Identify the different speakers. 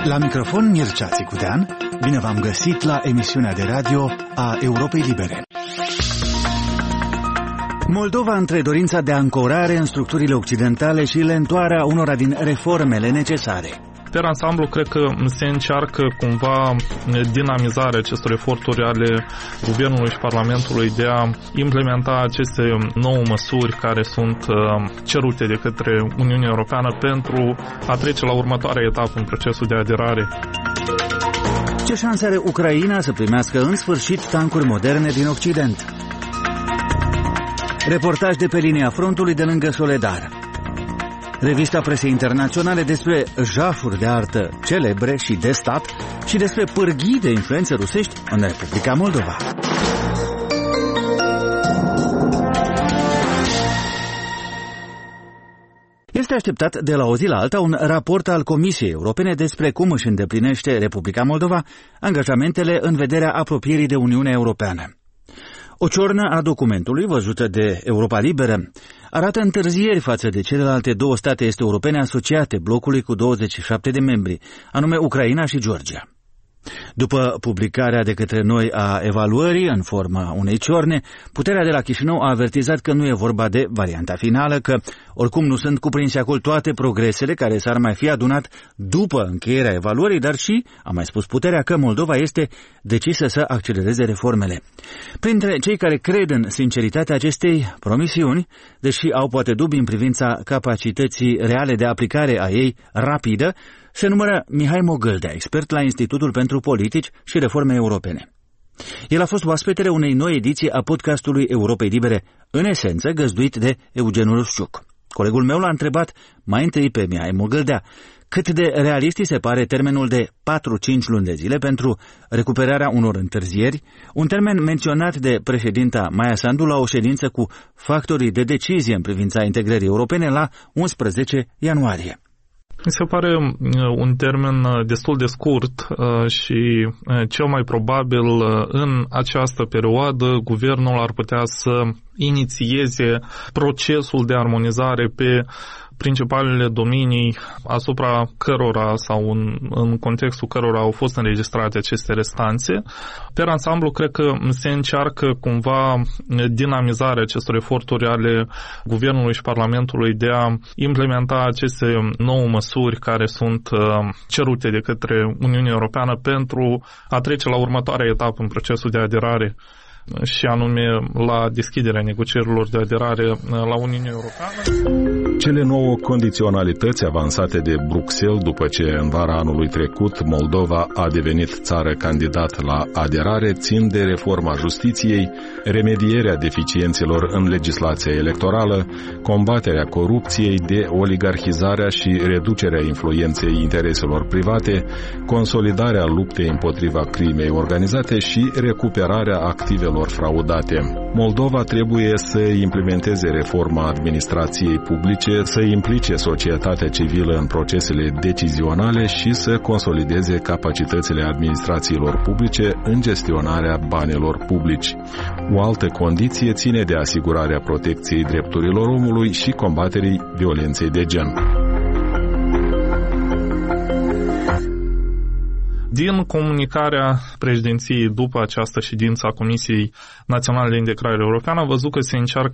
Speaker 1: La microfon Mircea Țicudean, bine v-am găsit la emisiunea de radio a Europei Libere. Moldova între dorința de ancorare în structurile occidentale și lentoarea unora din reformele necesare.
Speaker 2: Per ansamblu, cred că se încearcă cumva dinamizarea acestor eforturi ale Guvernului și Parlamentului de a implementa aceste nouă măsuri care sunt cerute de către Uniunea Europeană pentru a trece la următoarea etapă în procesul de aderare.
Speaker 1: Ce șanse are Ucraina să primească în sfârșit tancuri moderne din Occident? Reportaj de pe linia frontului de lângă Soledar. Revista presei internaționale despre jafuri de artă celebre și de stat și despre pârghii de influențe rusești în Republica Moldova. Este așteptat de la o zi la alta un raport al Comisiei Europene despre cum își îndeplinește Republica Moldova angajamentele în vederea apropierii de Uniunea Europeană. O ciornă a documentului, văzută de Europa Liberă, arată întârzieri față de celelalte două state este europene asociate blocului cu 27 de membri, anume Ucraina și Georgia. După publicarea de către noi a evaluării în forma unei ciorne, puterea de la Chișinău a avertizat că nu e vorba de varianta finală, că oricum nu sunt cuprinse acolo toate progresele care s-ar mai fi adunat după încheierea evaluării, dar și, a mai spus puterea, că Moldova este decisă să accelereze reformele. Printre cei care cred în sinceritatea acestei promisiuni, deși au poate dubii în privința capacității reale de aplicare a ei rapidă, se numără Mihai Mogâldea, expert la Institutul pentru Politici și Reforme Europene. El a fost oaspetele unei noi ediții a podcastului Europei Libere, în esență găzduit de Eugen Rusciuc. Colegul meu l-a întrebat mai întâi pe Mihai Mogâldea cât de realist îi se pare termenul de 4-5 luni de zile pentru recuperarea unor întârzieri, un termen menționat de președinta Maia Sandu la o ședință cu factorii de decizie în privința integrării europene la 11 ianuarie.
Speaker 2: Mi se pare un termen destul de scurt și cel mai probabil în această perioadă guvernul ar putea să inițieze procesul de armonizare pe principalele domenii asupra cărora sau în contextul cărora au fost înregistrate aceste restanțe. Per ansamblu, cred că se încearcă cumva dinamizarea acestor eforturi ale Guvernului și Parlamentului de a implementa aceste nouă măsuri care sunt cerute de către Uniunea Europeană pentru a trece la următoarea etapă în procesul de aderare, și anume la deschiderea negocierilor de aderare la Uniunea Europeană.
Speaker 3: Cele nouă condiționalități avansate de Bruxelles după ce în vara anului trecut Moldova a devenit țară candidat la aderare țin de reforma justiției, remedierea deficiențelor în legislația electorală, combaterea corupției, de oligarhizarea și reducerea influenței intereselor private, consolidarea luptei împotriva crimei organizate și recuperarea activelor fraudate. Moldova trebuie să implementeze reforma administrației publice, să implice societatea civilă în procesele decizionale și să consolideze capacitățile administrațiilor publice în gestionarea banilor publici. O altă condiție ține de asigurarea protecției drepturilor omului și combaterii violenței de gen.
Speaker 2: Din comunicarea președinției după această ședință a Comisiei Naționale de Integrare Europeană, a văzut că se încearcă